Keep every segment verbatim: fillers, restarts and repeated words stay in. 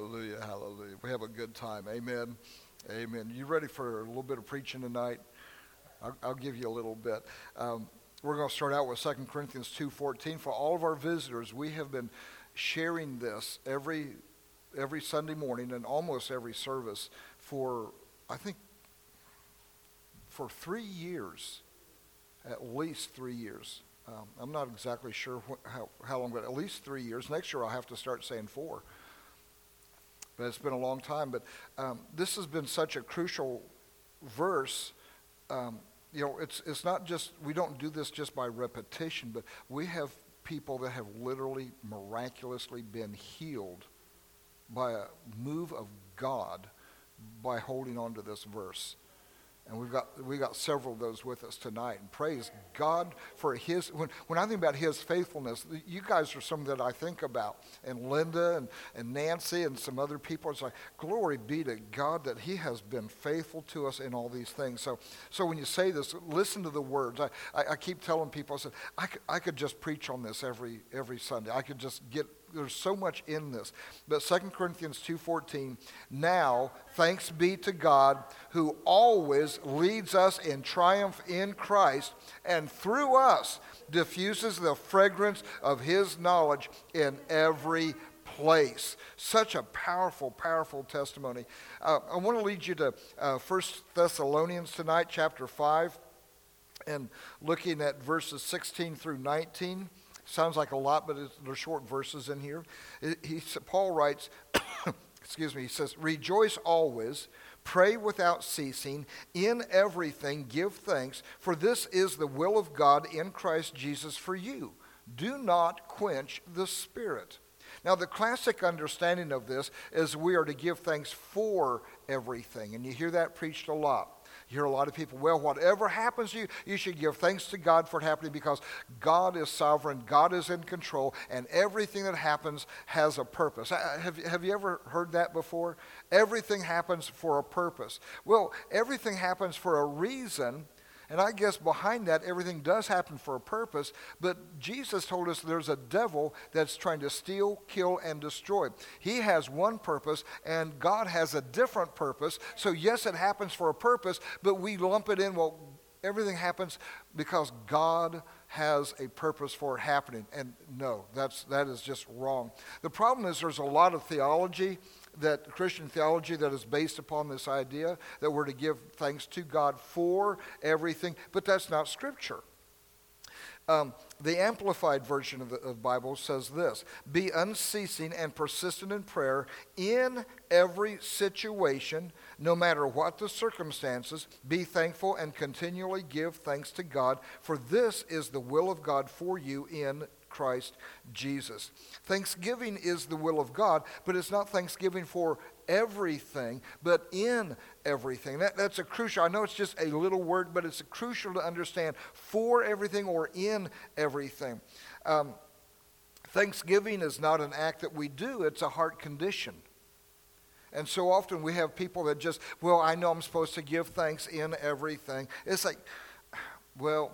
Hallelujah, hallelujah. We have a good time. Amen. Amen. You ready for a little bit of preaching tonight? I'll, I'll give you a little bit. Um, we're going to start out with Second Corinthians two fourteen. For all of our visitors, we have been sharing this every every Sunday morning and almost every service for, I think, for three years, at least three years. Um, I'm not exactly sure wh- how, how long, but at least three years. Next year I'll have to start saying four. But it's been a long time. But um, this has been such a crucial verse. Um, you know, it's it's not just, we don't do this just by repetition, but we have people that have literally miraculously been healed by a move of God by holding on to this verse. And we've got we got several of those with us tonight. And praise God for his, when, when I think about his faithfulness, you guys are some that I think about. And Linda and, and Nancy and some other people, it's like, glory be to God that he has been faithful to us in all these things. So so when you say this, listen to the words. I, I, I keep telling people, I said, I could, I could just preach on this every every Sunday. I could just get, there's so much in this. But Second Corinthians two fourteen, now thanks be to God who always leads us in triumph in Christ and through us diffuses the fragrance of his knowledge in every place. Such a powerful, powerful testimony. Uh, I want to lead you to uh, First Thessalonians tonight, chapter five, and looking at verses sixteen through nineteen. Sounds like a lot, but it's, they're short verses in here. He, Paul writes, excuse me, he says, rejoice always, pray without ceasing, in everything give thanks, for this is the will of God in Christ Jesus for you. Do not quench the Spirit. Now, the classic understanding of this is we are to give thanks for everything, and you hear that preached a lot. You hear a lot of people, well, whatever happens to you, you should give thanks to God for it happening because God is sovereign, God is in control, and everything that happens has a purpose. Have, have you ever heard that before? Everything happens for a purpose. Well, everything happens for a reason, and I guess behind that, everything does happen for a purpose, but Jesus told us there's a devil that's trying to steal, kill, and destroy. He has one purpose, and God has a different purpose. So yes, it happens for a purpose, but we lump it in, well, everything happens because God has a purpose for it happening. And no, that's that is just wrong. The problem is there's a lot of theology, that Christian theology that is based upon this idea that we're to give thanks to God for everything, but that's not Scripture. Um, the Amplified version of the of Bible says this, be unceasing and persistent in prayer in every situation, no matter what the circumstances. Be thankful and continually give thanks to God, for this is the will of God for you in Christ Jesus. Thanksgiving is the will of God, but it's not thanksgiving for everything, but in everything. That, that's a crucial, I know it's just a little word, but it's crucial to understand for everything or in everything. Um, Thanksgiving is not an act that we do, it's a heart condition. And so often we have people that just, well, I know I'm supposed to give thanks in everything. It's like, well,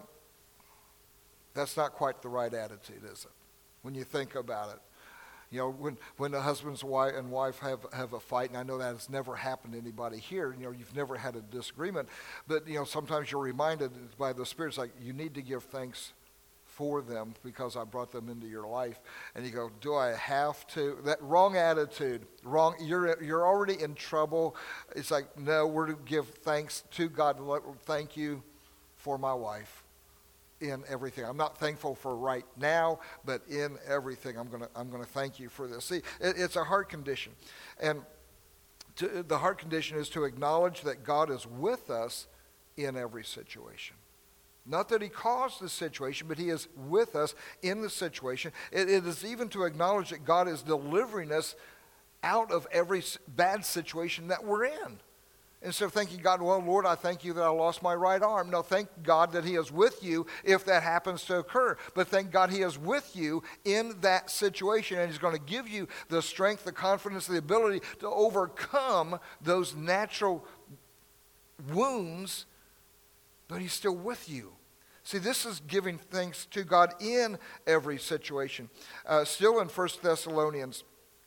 that's not quite the right attitude, is it? When you think about it. You know, when, when the husbands and wife have, have a fight, and I know that has never happened to anybody here, you know, you've never had a disagreement, but, you know, sometimes you're reminded by the Spirit, it's like, you need to give thanks for them because I brought them into your life. And you go, do I have to? That wrong attitude, wrong, you're you're already in trouble. It's like, no, we're to give thanks to God. Thank you for my wife. In everything. I'm not thankful for right now, but in everything, I'm gonna I'm gonna thank you for this. See, it, it's a heart condition, and to, the heart condition is to acknowledge that God is with us in every situation. Not that he caused the situation, but he is with us in the situation. It, it is even to acknowledge that God is delivering us out of every bad situation that we're in. Instead of thanking God, well, Lord, I thank you that I lost my right arm. No, thank God that he is with you if that happens to occur. But thank God he is with you in that situation, and he's going to give you the strength, the confidence, the ability to overcome those natural wounds, but he's still with you. See, this is giving thanks to God in every situation. Uh, still in First Thessalonians,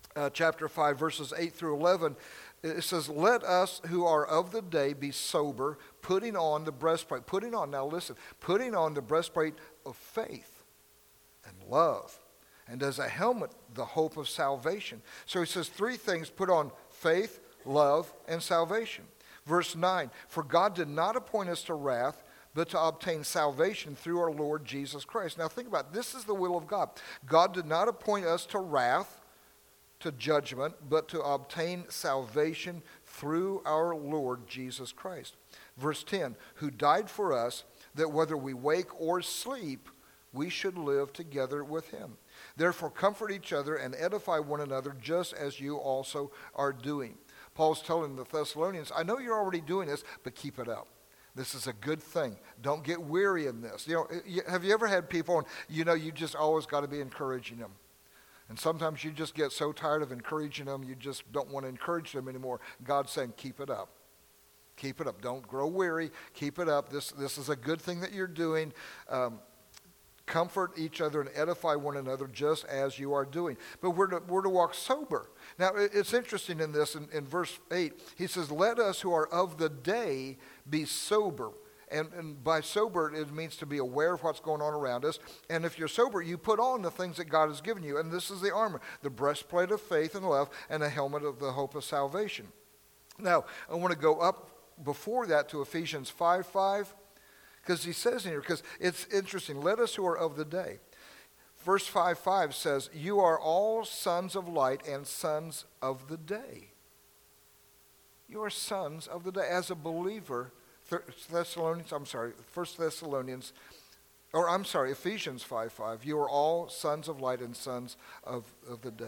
uh, chapter five, verses eight through eleven, it says, let us who are of the day be sober, putting on the breastplate. Putting on, now listen, putting on the breastplate of faith and love. And as a helmet, the hope of salvation. So he says three things: put on faith, love, and salvation. Verse nine, for God did not appoint us to wrath, but to obtain salvation through our Lord Jesus Christ. Now think about it. This is the will of God. God did not appoint us to wrath, to judgment, but to obtain salvation through our Lord Jesus Christ. Verse ten, who died for us, that whether we wake or sleep, we should live together with him. Therefore comfort each other and edify one another, just as you also are doing. Paul's telling the Thessalonians, I know you're already doing this, but keep it up. This is a good thing. Don't get weary in this. You know, have you ever had people, and you know, you just always got to be encouraging them. And sometimes you just get so tired of encouraging them, you just don't want to encourage them anymore. God's saying, keep it up. Keep it up. Don't grow weary. Keep it up. This, this is a good thing that you're doing. Um, comfort each other and edify one another just as you are doing. But we're to, we're to walk sober. Now, it's interesting in this, in, in verse eight, he says, let us who are of the day be sober. And, and by sober, it means to be aware of what's going on around us. And if you're sober, you put on the things that God has given you. And this is the armor, the breastplate of faith and love, and a helmet of the hope of salvation. Now, I want to go up before that to Ephesians five five, because he says in here, because it's interesting, let us who are of the day. Verse five five says, you are all sons of light and sons of the day. You are sons of the day. As a believer, Thessalonians, I'm sorry, First Thessalonians, or I'm sorry, Ephesians five five, you are all sons of light and sons of, of the day.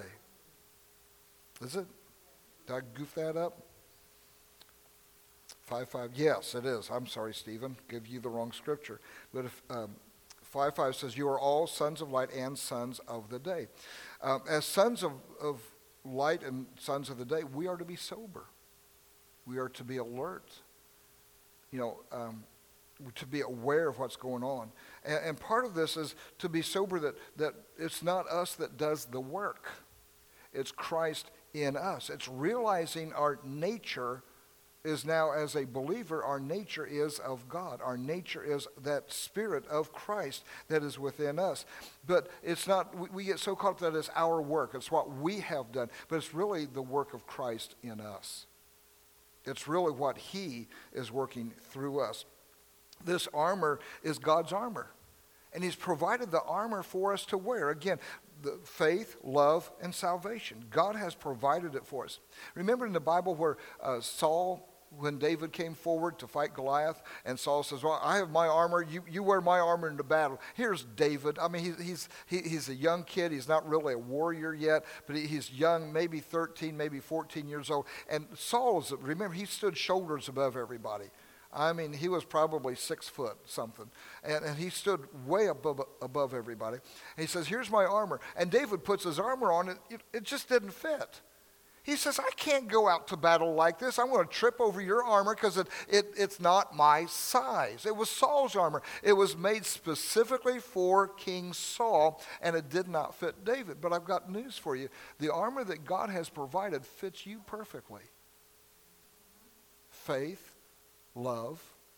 Is it? Did I goof that up? five five, yes, it is. I'm sorry, Stephen, give you the wrong scripture. But if, um, five five says, you are all sons of light and sons of the day. Um, as sons of, of light and sons of the day, we are to be sober. We are to be alert. You know, um, to be aware of what's going on. And, and part of this is to be sober, that, that it's not us that does the work. It's Christ in us. It's realizing our nature is now, as a believer, our nature is of God. Our nature is that spirit of Christ that is within us. But it's not, we, we get so caught up that it's our work. It's what we have done. But it's really the work of Christ in us. It's really what he is working through us. This armor is God's armor. And he's provided the armor for us to wear. Again, the faith, love, and salvation. God has provided it for us. Remember in the Bible where uh, Saul, when David came forward to fight Goliath, and Saul says, well, I have my armor, you, you wear my armor into battle. Here's David. I mean, he, he's he, he's a young kid. He's not really a warrior yet, but he, he's young, maybe thirteen, maybe fourteen years old. And Saul, is, remember, he stood shoulders above everybody. I mean, he was probably six foot something. And, and he stood way above, above everybody. And he says, here's my armor. And David puts his armor on, and it, it just didn't fit. He says, I can't go out to battle like this. I'm going to trip over your armor because it, it, it's not my size. It was Saul's armor. It was made specifically for King Saul, and it did not fit David. But I've got news for you. The armor that God has provided fits you perfectly. Faith, love,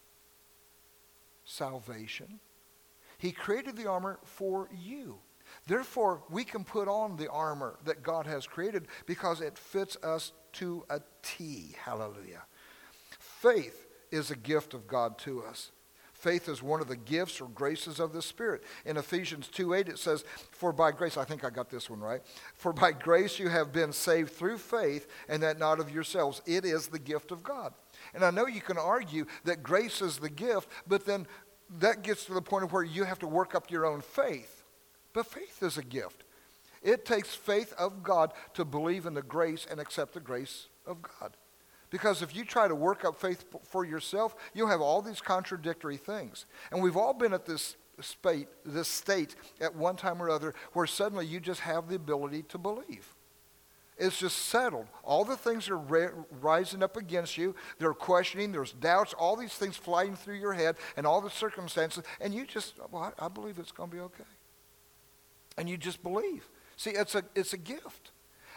salvation. He created the armor for you. Therefore, we can put on the armor that God has created because it fits us to a T. Hallelujah. Faith is a gift of God to us. Faith is one of the gifts or graces of the Spirit. In Ephesians two eight it says, for by grace, I think I got this one right. For by grace you have been saved through faith, and that not of yourselves. It is the gift of God. And I know you can argue that grace is the gift, but then that gets to the point of where you have to work up your own faith. But faith is a gift. It takes faith of God to believe in the grace and accept the grace of God. Because if you try to work up faith for yourself, you'll have all these contradictory things. And we've all been at this state, this state at one time or other where suddenly you just have the ability to believe. It's just settled. All the things are ra- rising up against you. They're questioning. There's doubts. All these things flying through your head and all the circumstances. And you just, well, I, I believe it's going to be okay. And you just believe. See, it's a it's a gift.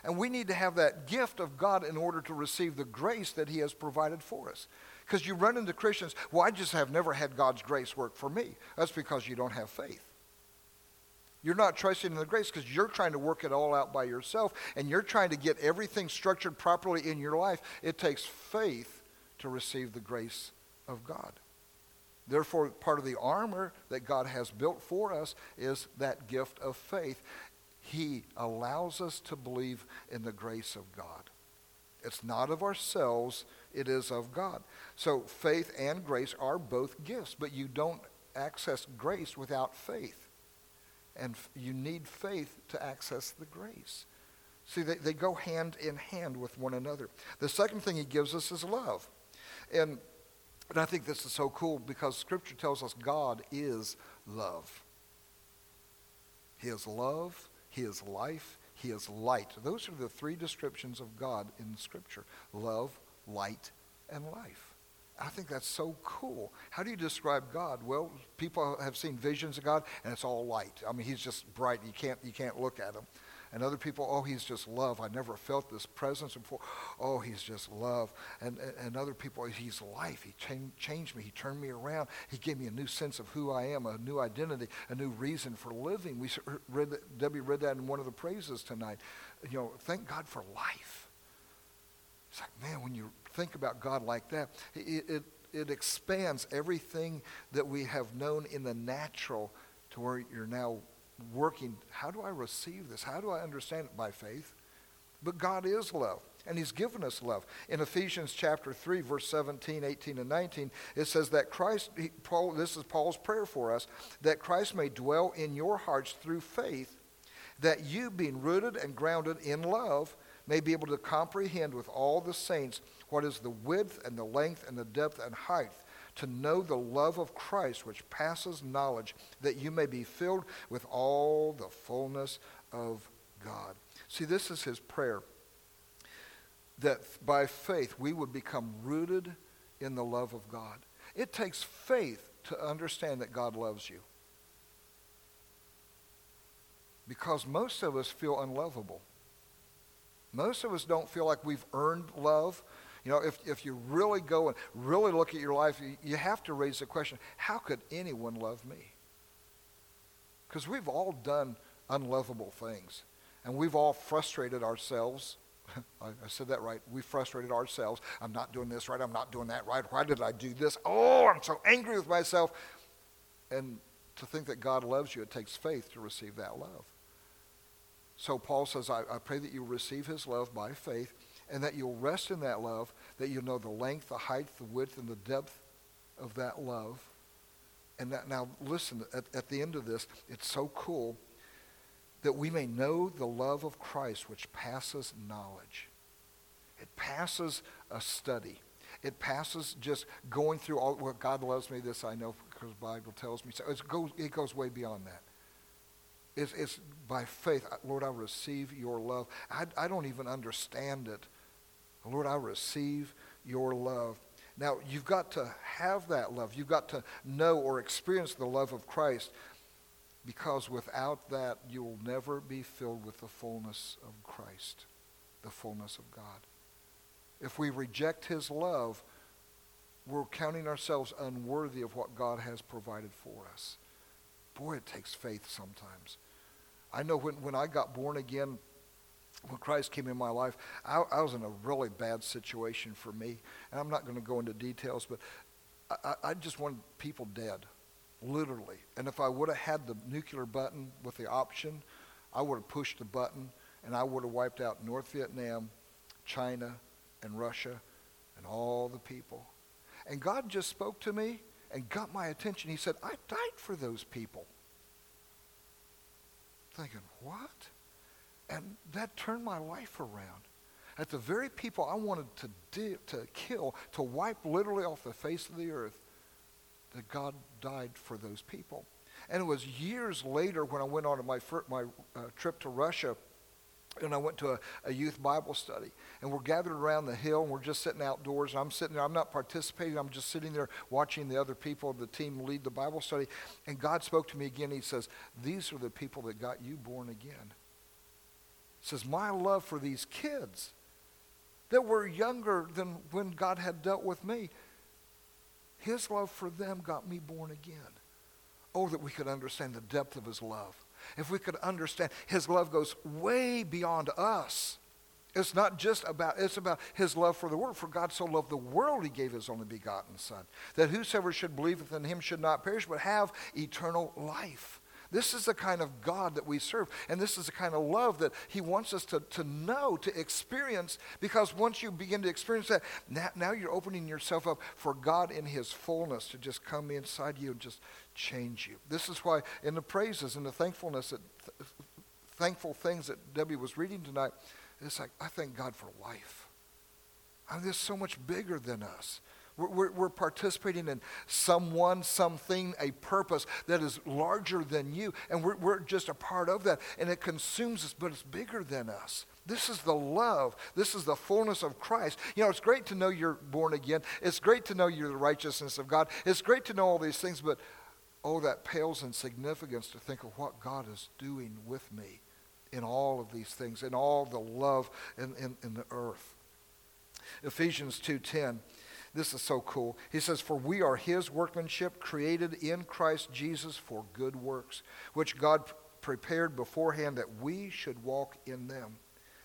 And we need to have that gift of God in order to receive the grace that he has provided for us. Because you run into Christians, well, I just have never had God's grace work for me. That's because you don't have faith. You're not trusting in the grace because you're trying to work it all out by yourself, and you're trying to get everything structured properly in your life. It takes faith to receive the grace of God. Therefore, part of the armor that God has built for us is that gift of faith. He allows us to believe in the grace of God. It's not of ourselves, it is of God. So faith and grace are both gifts, but you don't access grace without faith. And f- you need faith to access the grace. See, they, they go hand in hand with one another. The second thing he gives us is love. And, and I think this is so cool because Scripture tells us God is love. He is love, he is life, he is light. Those are the three descriptions of God in Scripture. Love, light, and life. I think that's so cool. How do you describe God? Well, people have seen visions of God, and it's all light. I mean, he's just bright. You can't, you can't look at him. And other people, oh, he's just love. I never felt this presence before. Oh, he's just love. And, and, and other people, he's life. He changed, changed me. He turned me around. He gave me a new sense of who I am, a new identity, a new reason for living. We read that, Debbie read that in one of the praises tonight. You know, thank God for life. It's like, man, when you think about God like that, it, it, it expands everything that we have known in the natural to where you're now working. How do I receive this? How do I understand it? By faith? But God is love, and he's given us love. In Ephesians chapter three, verse seventeen, eighteen, and nineteen, it says that Christ, he, Paul, this is Paul's prayer for us, that Christ may dwell in your hearts through faith, that you, being rooted and grounded in love, may be able to comprehend with all the saints what is the width and the length and the depth and height, to know the love of Christ which passes knowledge, that you may be filled with all the fullness of God. See, this is his prayer, that by faith we would become rooted in the love of God. It takes faith to understand that God loves you, because most of us feel unlovable. Most of us don't feel like we've earned love. You know, if, if you really go and really look at your life, you, you have to raise the question, how could anyone love me? Because we've all done unlovable things. And we've all frustrated ourselves. I, I said that right. We frustrated ourselves. I'm not doing this right. I'm not doing that right. Why did I do this? Oh, I'm so angry with myself. And to think that God loves you, it takes faith to receive that love. So Paul says, I, I pray that you receive his love by faith, and that you'll rest in that love, that you'll know the length, the height, the width, and the depth of that love. And that, now listen, at, at the end of this, it's so cool that we may know the love of Christ which passes knowledge. It passes a study. It passes just going through all, well, God loves me, this I know because the Bible tells me. So it goes, it goes way beyond that. It's, it's by faith. Lord, I receive your love. I, I don't even understand it. Lord, I receive your love. Now, you've got to have that love. You've got to know or experience the love of Christ, because without that, you'll never be filled with the fullness of Christ, the fullness of God. If we reject his love, we're counting ourselves unworthy of what God has provided for us. Boy, it takes faith sometimes. I know when, when I got born again, when Christ came in my life, I, I was in a really bad situation for me. And I'm not going to go into details, but I, I just wanted people dead, literally. And if I would have had the nuclear button with the option, I would have pushed the button, and I would have wiped out North Vietnam, China, and Russia, and all the people. And God just spoke to me and got my attention. He said, I died for those people. Thinking, what? And that turned my life around. At the very people I wanted to do, to kill, to wipe literally off the face of the earth, that God died for those people. And it was years later when I went on my, my uh, trip to Russia, and I went to a, a youth Bible study. And we're gathered around the hill, and we're just sitting outdoors. And I'm sitting there. I'm not participating. I'm just sitting there watching the other people of the team lead the Bible study. And God spoke to me again. He says, these are the people that got you born again. says, my love for these kids that were younger than when God had dealt with me, his love for them got me born again. Oh, that we could understand the depth of his love. If we could understand his love goes way beyond us. It's not just about, it's about his love for the world. For God so loved the world, he gave his only begotten Son, that whosoever should believe in him should not perish, but have eternal life. This is the kind of God that we serve, and this is the kind of love that he wants us to, to know, to experience, because once you begin to experience that, now, now you're opening yourself up for God in his fullness to just come inside you and just change you. This is why in the praises and the thankfulness, that, th- thankful things that Debbie was reading tonight, it's like, I thank God for life. I mean, this is so much bigger than us. We're, we're, we're participating in someone, something, a purpose that is larger than you. And we're, we're just a part of that. And it consumes us, but it's bigger than us. This is the love. This is the fullness of Christ. You know, it's great to know you're born again. It's great to know you're the righteousness of God. It's great to know all these things, but oh, that pales in significance to think of what God is doing with me in all of these things, in all the love in, in, in the earth. Ephesians two ten. This is so cool. He says, for we are his workmanship, created in Christ Jesus for good works, which God prepared beforehand that we should walk in them.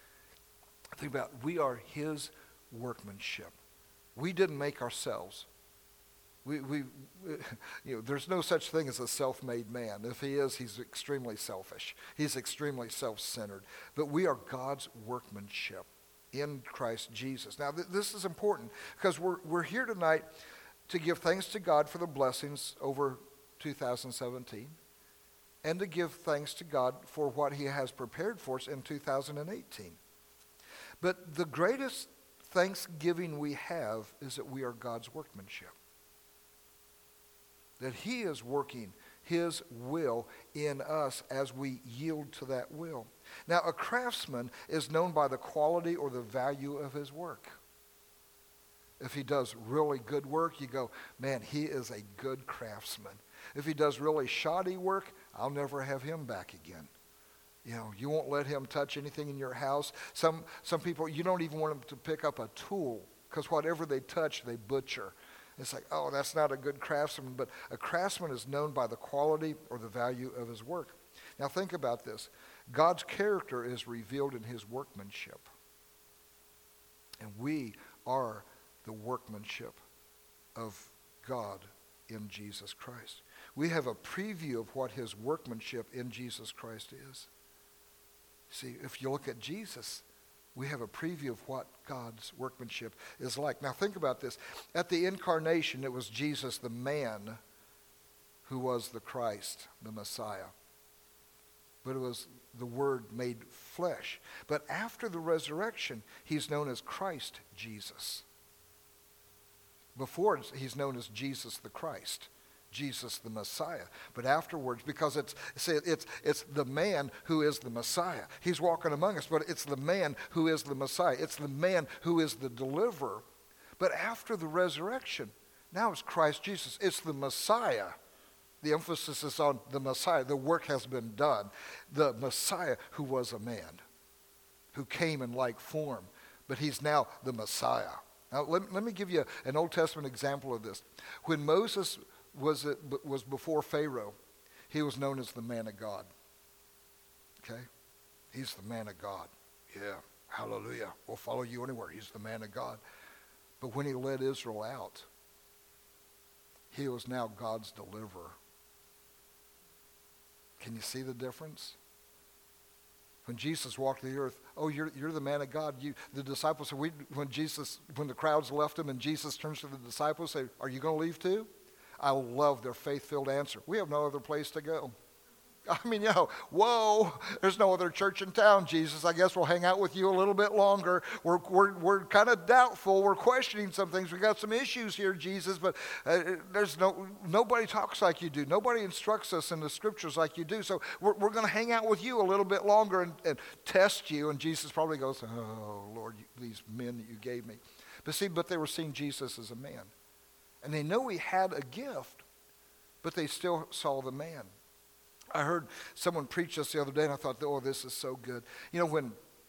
Think about it. We are his workmanship. We didn't make ourselves. We, we, you know, there's no such thing as a self-made man. If he is, he's extremely selfish. He's extremely self-centered. But we are God's workmanship in Christ Jesus. Now, th- this is important because we're we're here tonight to give thanks to God for the blessings over two thousand seventeen and to give thanks to God for what he has prepared for us in two thousand eighteen. But the greatest thanksgiving we have is that we are God's workmanship. That he is working his will in us as we yield to that will. Now, a craftsman is known by the quality or the value of his work. If he does really good work, you go, man, he is a good craftsman. If he does really shoddy work, I'll never have him back again. You know, you won't let him touch anything in your house. Some some people, you don't even want them to pick up a tool because whatever they touch, they butcher. It's like, oh, that's not a good craftsman. But a craftsman is known by the quality or the value of his work. Now think about this. God's character is revealed in his workmanship. And we are the workmanship of God in Jesus Christ. We have a preview of what his workmanship in Jesus Christ is. See, if you look at Jesus, we have a preview of what God's workmanship is like. Now think about this. At the incarnation, it was Jesus, the man, who was the Christ, the Messiah. But it was the Word made flesh. But after the resurrection, he's known as Christ Jesus. Before, he's known as Jesus the Christ, Jesus the Messiah. But afterwards, because it's see, it's it's the man who is the Messiah. He's walking among us, but it's the man who is the Messiah. It's the man who is the deliverer. But after the resurrection, now it's Christ Jesus. It's the Messiah. The emphasis is on the Messiah. The work has been done. The Messiah who was a man, who came in like form, but he's now the Messiah. Now, let, let me give you an Old Testament example of this. When Moses was, was before Pharaoh, he was known as the man of God. Okay? He's the man of God. Yeah, hallelujah. We'll follow you anywhere. He's the man of God. But when he led Israel out, he was now God's deliverer. Can you see the difference? When Jesus walked the earth, oh, you're you're the man of God. You, the disciples said, we, when Jesus, when the crowds left him and Jesus turns to the disciples and say, are you going to leave too? I love their faith-filled answer. We have no other place to go. I mean, you know, whoa, there's no other church in town, Jesus. I guess we'll hang out with you a little bit longer. We're we're we're kind of doubtful. We're questioning some things. We got some issues here, Jesus, but uh, there's no nobody talks like you do. Nobody instructs us in the scriptures like you do. So we're we're going to hang out with you a little bit longer and, and test you. And Jesus probably goes, oh, Lord, you, these men that you gave me. But see, but they were seeing Jesus as a man. And they know he had a gift, but they still saw the man. I heard someone preach this the other day, and I thought, oh, this is so good. You know, when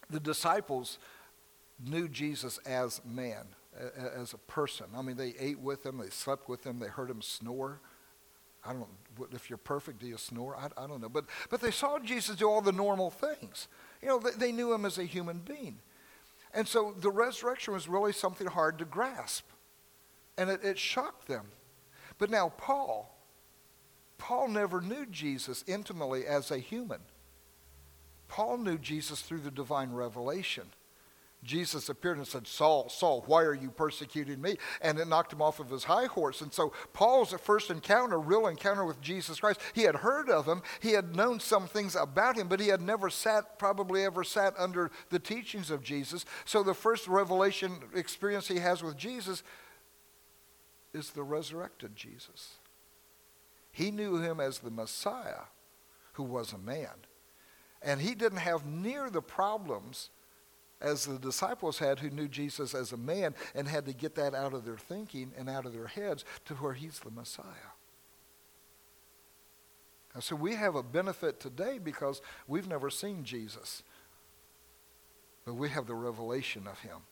the disciples knew Jesus as man, as a person. I mean, they ate with him, they slept with him, they heard him snore. I don't know, if you're perfect, do you snore? I, I don't know. But, but they saw Jesus do all the normal things. You know, they, they knew him as a human being. And so the resurrection was really something hard to grasp. And it, it shocked them. But now Paul, Paul never knew Jesus intimately as a human. Paul knew Jesus through the divine revelation. Jesus appeared and said, Saul, Saul, why are you persecuting me? And it knocked him off of his high horse. And so Paul's first encounter, real encounter with Jesus Christ, he had heard of him. He had known some things about him, but he had never sat, probably ever sat under the teachings of Jesus. So the first revelation experience he has with Jesus is the resurrected Jesus. He knew him as the Messiah who was a man. And he didn't have near the problems as the disciples had, who knew Jesus as a man and had to get that out of their thinking and out of their heads to where he's the Messiah. And so we have a benefit today because we've never seen Jesus, but we have the revelation of him.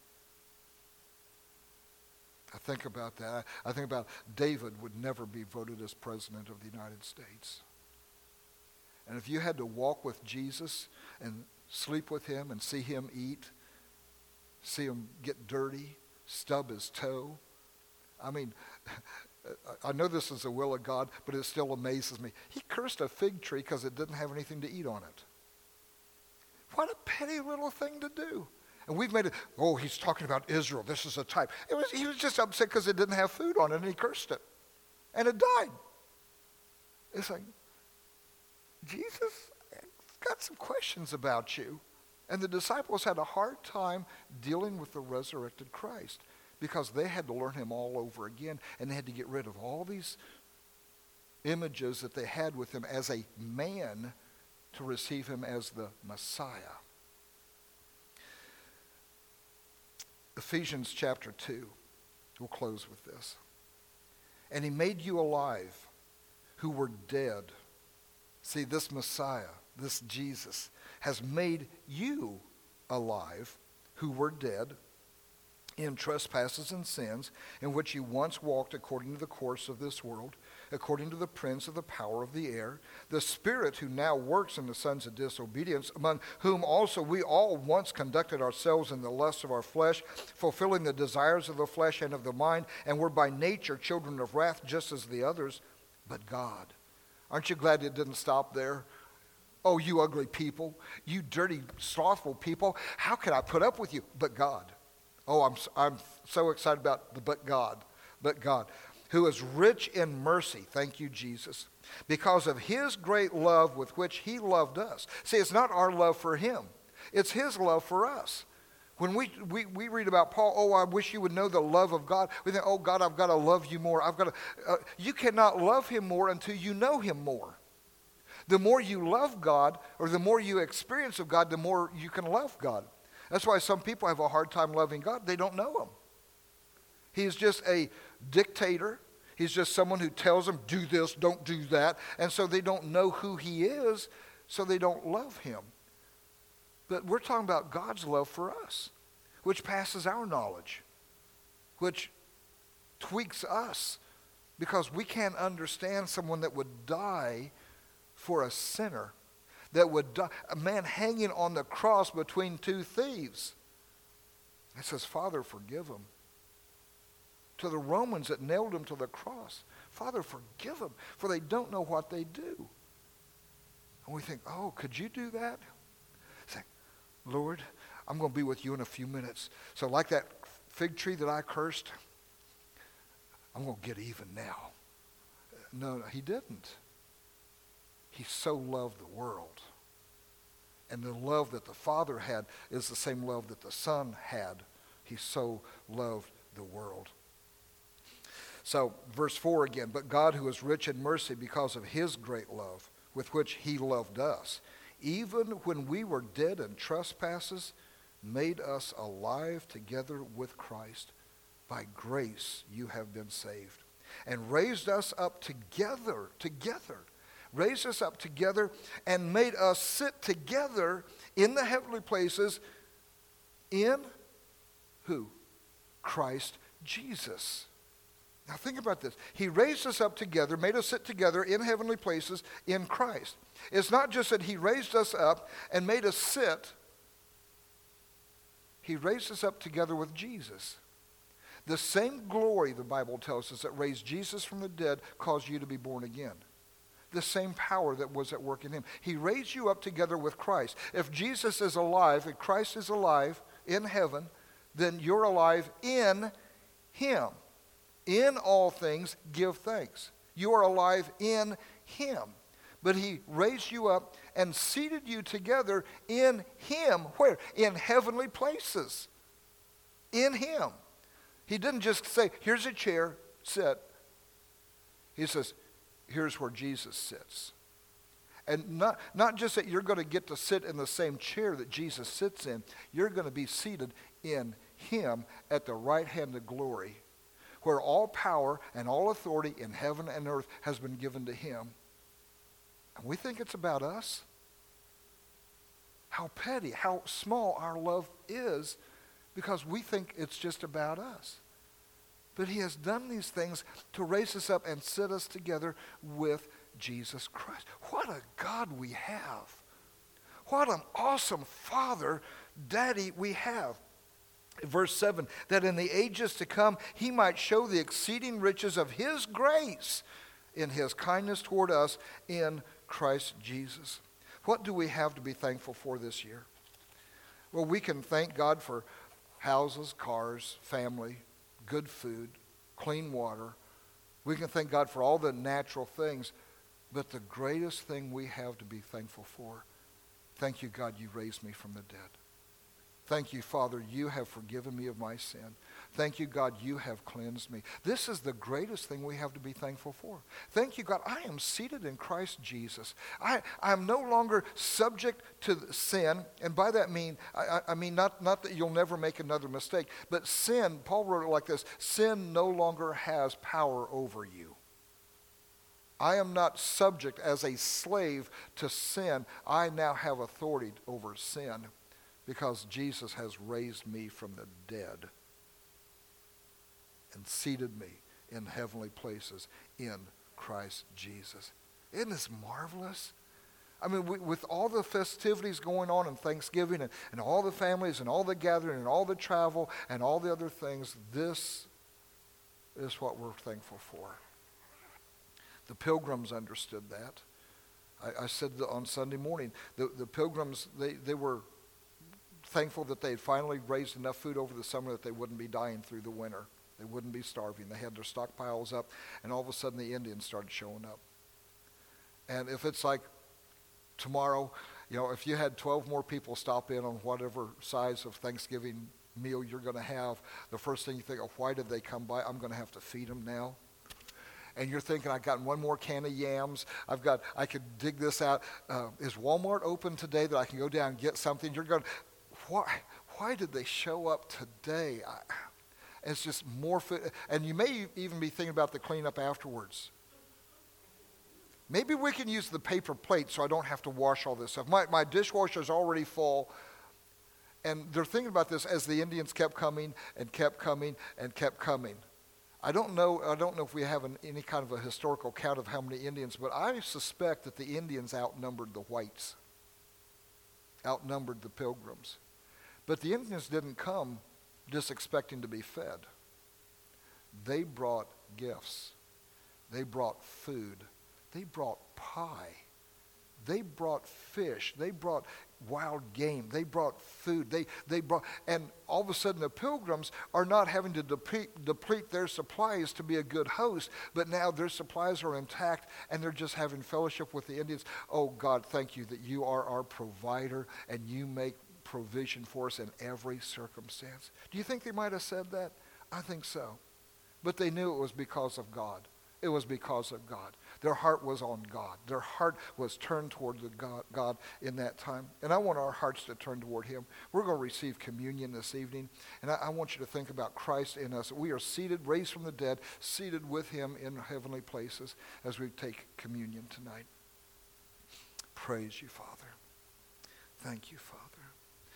I think about that. I think about David would never be voted as president of the United States. And if you had to walk with Jesus and sleep with him and see him eat, see him get dirty, stub his toe. I mean, I know this is the will of God, but it still amazes me. He cursed a fig tree because it didn't have anything to eat on it. What a petty little thing to do. And we've made it, oh, he's talking about Israel. This is a type. It was, he was just upset because it didn't have food on it, and he cursed it. And it died. It's like, Jesus, I've got some questions about you. And the disciples had a hard time dealing with the resurrected Christ because they had to learn him all over again, and they had to get rid of all these images that they had with him as a man to receive him as the Messiah. Ephesians chapter two. We'll close with this. And he made you alive who were dead. See, this Messiah, this Jesus, has made you alive who were dead in trespasses and sins, in which you once walked according to the course of this world, according to the prince of the power of the air, the spirit who now works in the sons of disobedience, among whom also we all once conducted ourselves in the lusts of our flesh, fulfilling the desires of the flesh and of the mind, and were by nature children of wrath, just as the others. But God, aren't you glad it didn't stop there? Oh, you ugly people, you dirty, slothful people, how can I put up with you? But God. Oh, I'm I'm so excited about the but God, but God, who is rich in mercy, thank you, Jesus, because of his great love with which he loved us. See, it's not our love for him. It's his love for us. When we, we, we read about Paul, oh, I wish you would know the love of God, we think, oh, God, I've got to love you more. I've got to. Uh, you cannot love him more until you know him more. The more you love God, or the more you experience of God, the more you can love God. That's why some people have a hard time loving God. They don't know him. He's just a dictator. He's just someone who tells them, do this, don't do that. And so they don't know who he is, so they don't love him. But we're talking about God's love for us, which passes our knowledge, which tweaks us, because we can't understand someone that would die for a sinner, that would die, a man hanging on the cross between two thieves. It says, Father, forgive them. To the Romans that nailed him to the cross, Father, forgive them, for they don't know what they do. And we think, oh, could you do that? Say, Lord, I'm going to be with you in a few minutes. So like that fig tree that I cursed, I'm going to get even now. No, no, he didn't. He so loved the world. And the love that the Father had is the same love that the Son had. He so loved the world. So, verse four again, but God, who is rich in mercy because of his great love with which he loved us, even when we were dead in trespasses, made us alive together with Christ. By grace you have been saved. And raised us up together, together, raised us up together and made us sit together in the heavenly places in who? Christ Jesus. Now think about this. He raised us up together, made us sit together in heavenly places in Christ. It's not just that he raised us up and made us sit. He raised us up together with Jesus. The same glory, the Bible tells us, that raised Jesus from the dead caused you to be born again. The same power that was at work in him. He raised you up together with Christ. If Jesus is alive, if Christ is alive in heaven, then you're alive in him. In all things, give thanks. You are alive in him. But he raised you up and seated you together in him. Where? In heavenly places. In him. He didn't just say, here's a chair, sit. He says, here's where Jesus sits. And not, not just that you're going to get to sit in the same chair that Jesus sits in. You're going to be seated in him at the right hand of glory, where all power and all authority in heaven and earth has been given to him. And we think it's about us. How petty, how small our love is, because we think it's just about us. But he has done these things to raise us up and sit us together with Jesus Christ. What a God we have. What an awesome Father, Daddy we have. Verse seven, that in the ages to come he might show the exceeding riches of his grace in his kindness toward us in Christ Jesus. What do we have to be thankful for this year? Well, we can thank God for houses, cars, family, good food, clean water. We can thank God for all the natural things. But the greatest thing we have to be thankful for, thank you, God, you raised me from the dead. Thank you, Father, you have forgiven me of my sin. Thank you, God, you have cleansed me. This is the greatest thing we have to be thankful for. Thank you, God, I am seated in Christ Jesus. I am no longer subject to sin, and by that mean, I, I mean not, not that you'll never make another mistake, but sin, Paul wrote it like this, sin no longer has power over you. I am not subject as a slave to sin. I now have authority over sin, because Jesus has raised me from the dead and seated me in heavenly places in Christ Jesus. Isn't this marvelous? I mean, we, with all the festivities going on in Thanksgiving and, and all the families and all the gathering and all the travel and all the other things, this is what we're thankful for. The Pilgrims understood that. I, I said on Sunday morning, the, the Pilgrims, they, they were thankful that they had finally raised enough food over the summer that they wouldn't be dying through the winter. They wouldn't be starving. They had their stockpiles up, and all of a sudden the Indians started showing up. And if it's like tomorrow, you know, if you had twelve more people stop in on whatever size of Thanksgiving meal you're going to have, the first thing you think, oh, why did they come by? I'm going to have to feed them now. And you're thinking, I've got one more can of yams. I've got, I could dig this out. Uh, is Walmart open today that I can go down and get something? You're going, why, why did they show up today? I, it's just more food. And you may even be thinking about the cleanup afterwards. Maybe we can use the paper plate so I don't have to wash all this stuff. My, my dishwasher's already full. And they're thinking about this as the Indians kept coming and kept coming and kept coming. I don't know I don't know if we have an, any kind of a historical count of how many Indians, but I suspect that the Indians outnumbered the whites, outnumbered the Pilgrims. But the Indians didn't come just expecting to be fed. They brought gifts. They brought food. They brought pie. They brought fish. They brought wild game. They brought food. They they brought, and all of a sudden the Pilgrims are not having to deplete, deplete their supplies to be a good host, but now their supplies are intact and they're just having fellowship with the Indians. Oh God, thank you that you are our provider and you make provision for us in every circumstance. Do you think they might have said that? I think so. But they knew it was because of God. It was because of God. Their heart was on God. Their heart was turned toward the God, God in that time. And I want our hearts to turn toward him. We're going to receive communion this evening. And I, I want you to think about Christ in us. We are seated, raised from the dead, seated with him in heavenly places as we take communion tonight. Praise you, Father. Thank you, Father.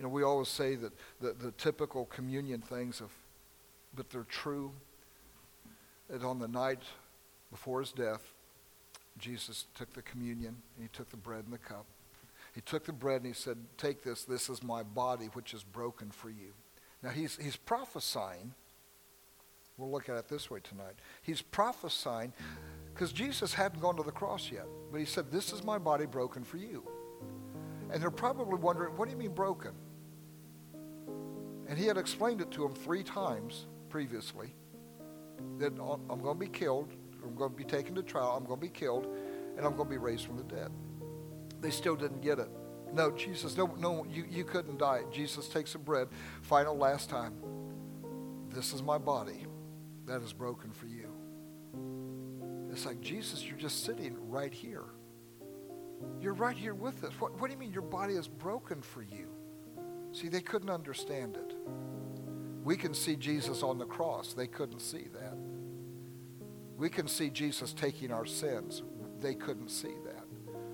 You know, we always say that the, the typical communion things, of, but they're true. That on the night before his death, Jesus took the communion, and he took the bread and the cup. He took the bread and he said, take this, this is my body which is broken for you. Now he's, he's prophesying. We'll look at it this way tonight. He's prophesying because Jesus hadn't gone to the cross yet. But he said, this is my body broken for you. And they're probably wondering, what do you mean broken? And he had explained it to them three times previously, that I'm going to be killed, I'm going to be taken to trial, I'm going to be killed, and I'm going to be raised from the dead. They still didn't get it. No, Jesus, no, no, you, you couldn't die. Jesus takes the bread, final last time. This is my body that is broken for you. It's like, Jesus, you're just sitting right here. You're right here with us. What, what do you mean your body is broken for you? See, they couldn't understand it. We can see Jesus on the cross. They couldn't see that. We can see Jesus taking our sins. They couldn't see that.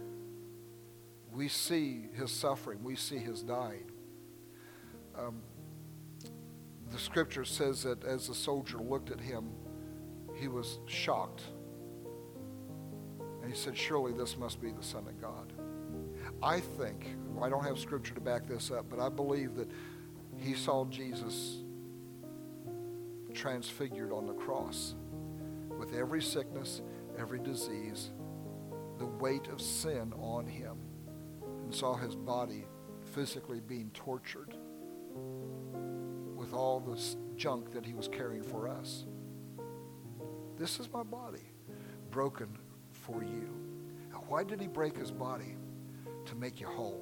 We see his suffering. We see his dying. Um, the scripture says that as the soldier looked at him, he was shocked. And he said, surely this must be the Son of God. I think, I don't have scripture to back this up, but I believe that he saw Jesus transfigured on the cross with every sickness, every disease, the weight of sin on him, and saw his body physically being tortured with all this junk that he was carrying for us. This is my body broken for you. Now, why did he break his body? To make you whole.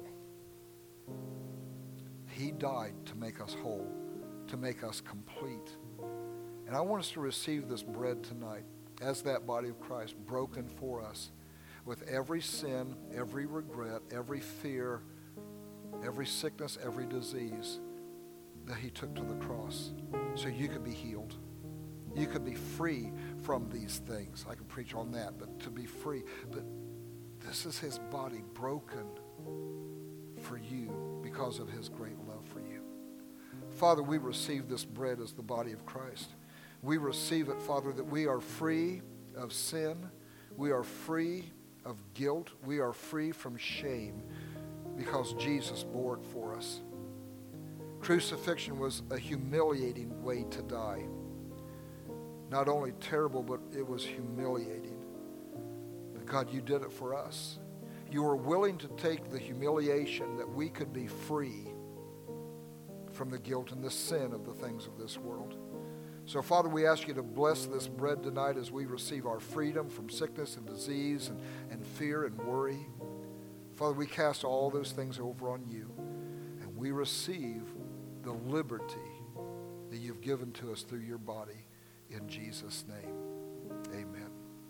He died to make us whole, to make us complete. And I want us to receive this bread tonight as that body of Christ broken for us with every sin, every regret, every fear, every sickness, every disease that he took to the cross so you could be healed. You could be free from these things. I could preach on that, but to be free. But this is his body broken for you because of his great love for you. Father, we receive this bread as the body of Christ. We receive it, Father, that we are free of sin. We are free of guilt. We are free from shame because Jesus bore it for us. Crucifixion was a humiliating way to die. Not only terrible, but it was humiliating. But God, you did it for us. You were willing to take the humiliation that we could be free from the guilt and the sin of the things of this world. So, Father, we ask you to bless this bread tonight as we receive our freedom from sickness and disease and, and fear and worry. Father, we cast all those things over on you, and we receive the liberty that you've given to us through your body. In Jesus' name, amen.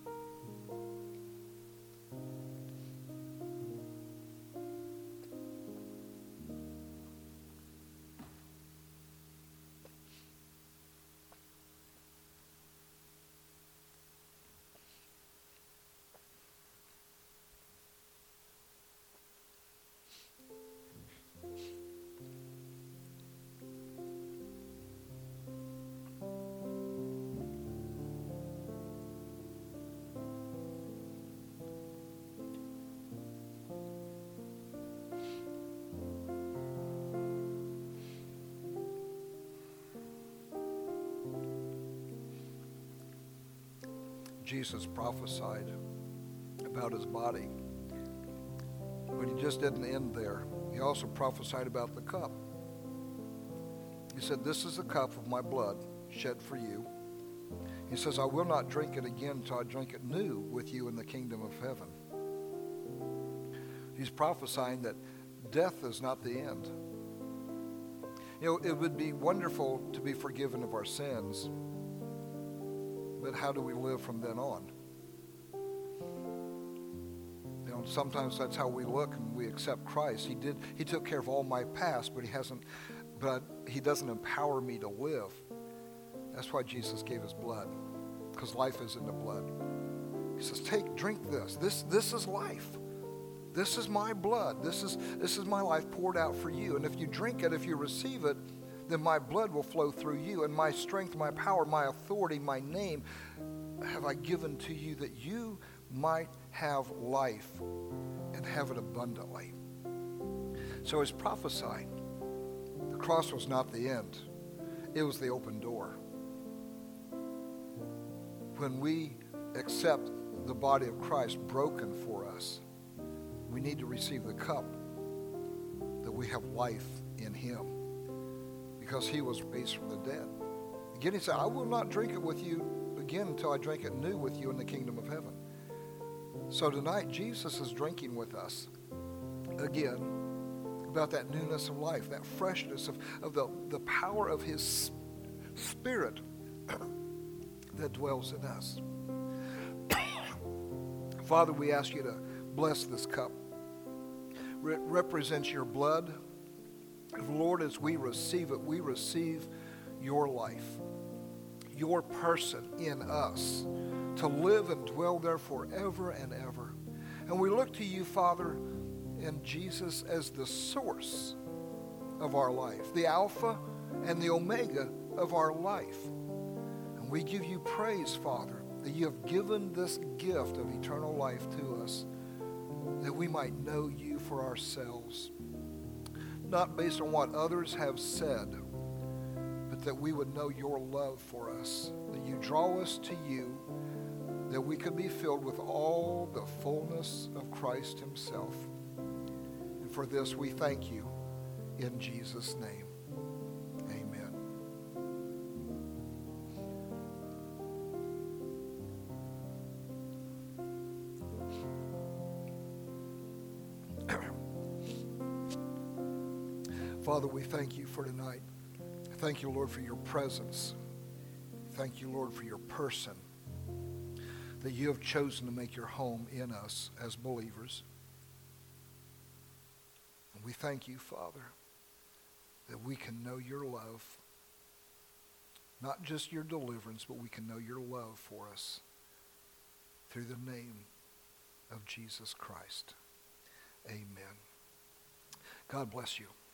Jesus prophesied about his body, but he just didn't end there. He also prophesied about the cup. He said, this is the cup of my blood shed for you. He says, I will not drink it again until I drink it new with you in the kingdom of heaven. He's prophesying that death is not the end. You know, it would be wonderful to be forgiven of our sins, but how do we live from then on? You know, sometimes that's how we look and we accept Christ. He did. He took care of all my past, but he hasn't. But he doesn't empower me to live. That's why Jesus gave his blood, because life is in the blood. He says, "Take, drink this. This, this is life. This is my blood. This is, this is my life poured out for you. And if you drink it, if you receive it, then my blood will flow through you. And my strength, my power, my authority, my name have I given to you that you might have life and have it abundantly. So as prophesied, the cross was not the end. It was the open door. When we accept the body of Christ broken for us, we need to receive the cup that we have life in him because he was raised from the dead. Again, he said, I will not drink it with you again until I drink it new with you in the kingdom of heaven. So tonight, Jesus is drinking with us again about that newness of life, that freshness of, of the, the power of his Spirit that dwells in us. Father, we ask you to bless this cup. It represents your blood. Lord, as we receive it, we receive your life, your person in us, to live and dwell there forever and ever. And we look to you, Father, and Jesus as the source of our life, the Alpha and the Omega of our life. And we give you praise, Father, that you have given this gift of eternal life to us, that we might know you for ourselves, not based on what others have said, but that we would know your love for us, that you draw us to you, that we could be filled with all the fullness of Christ himself. And for this we thank you in Jesus' name. Amen. Father, we thank you for tonight. Thank you, Lord, for your presence. Thank you, Lord, for your person, that you have chosen to make your home in us as believers. And we thank you, Father, that we can know your love, not just your deliverance, but we can know your love for us through the name of Jesus Christ. Amen. God bless you.